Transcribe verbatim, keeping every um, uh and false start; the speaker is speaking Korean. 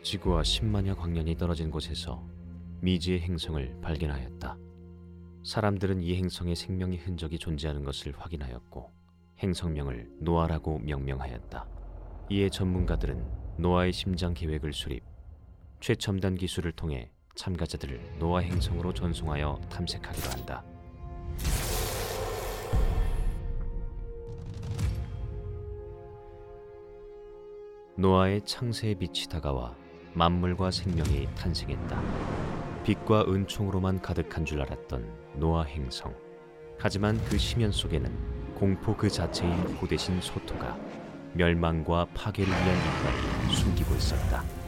지구와 십만여 광년이 떨어진 곳에서 미지의 행성을 발견하였다. 사람들은 이 행성에 생명의 흔적이 존재하는 것을 확인하였고 행성명을 노아라고 명명하였다. 이에 전문가들은 노아의 심장 계획을 수립, 최첨단 기술을 통해 참가자들을 노아 행성으로 전송하여 탐색하기로 한다. 노아의 창세의 빛이 다가와 만물과 생명이 탄생했다. 빛과 은총으로만 가득한 줄 알았던 노아 행성. 하지만 그 심연 속에는 공포 그 자체인 고대신 소토가 멸망과 파괴를 위한 이빨을 숨기고 있었다.